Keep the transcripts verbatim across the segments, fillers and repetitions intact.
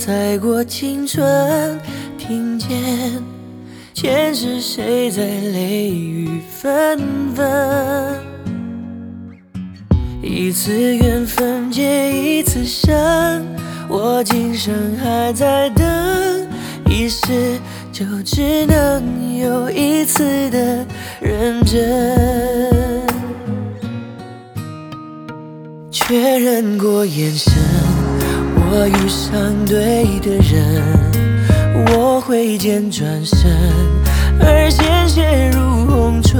踩过青春，听见前世谁在泪雨纷纷。一次缘分结一次伤，我今生还在等，一世就只能有一次的认真。确认过眼神，我遇上对的人，我挥剑转身，而鲜血如红唇。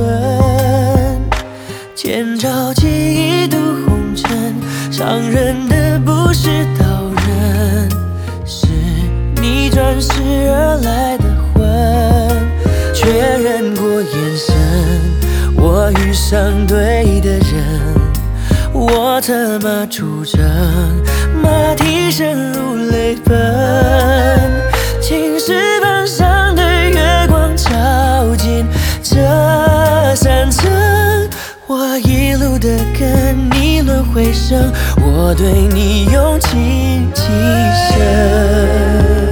千朝记一度红尘，伤人的不是刀刃，是你转世而来的魂。确认过眼神，我遇上对的人，我策马出征，马蹄声如泪奔。青石板上的月光照进这山城，我一路的跟你轮回声，我对你用情极深。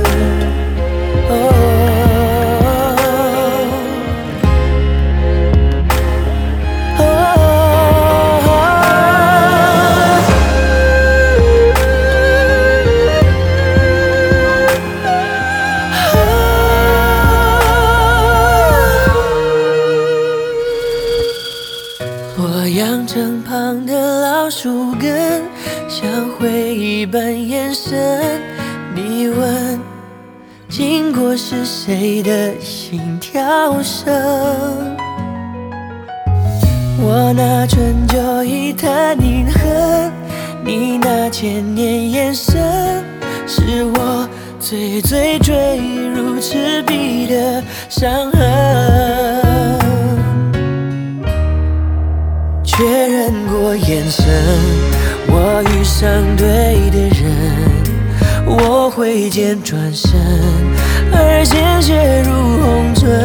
我养成旁的老树根，像回忆般延伸。你问，经过是谁的心跳声？我拿春秋一叹凝恨，你那千年眼神，是我最最坠入赤壁的伤痕。确认过眼神，我遇上对的人，我挥剑转身，而鲜血如红唇。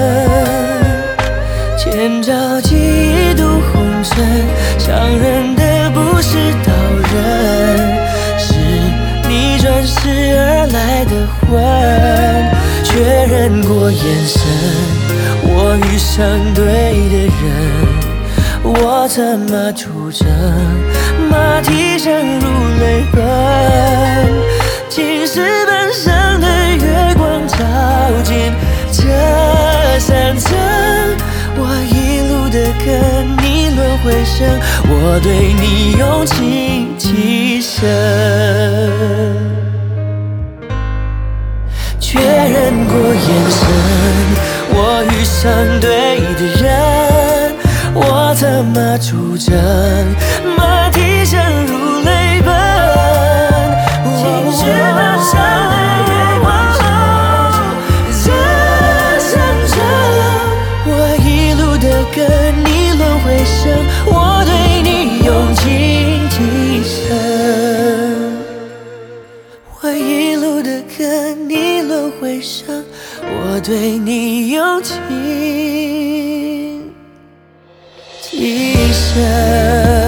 千朝记一度红尘，伤人的不是刀刃，是你转世而来的魂。确认过眼神，我遇上对的人，我策马出征，马蹄声如泪奔。青石板上的月光照进这山城，我一路的跟你轮回声，我对你用情极深。确认过眼神，我遇上对的人，我策马出征，马蹄声如泪奔。青石板上的月光照这山城，我一路的跟你轮回声，我对你用情极深。我一路的跟你轮回声，我对你用情极深。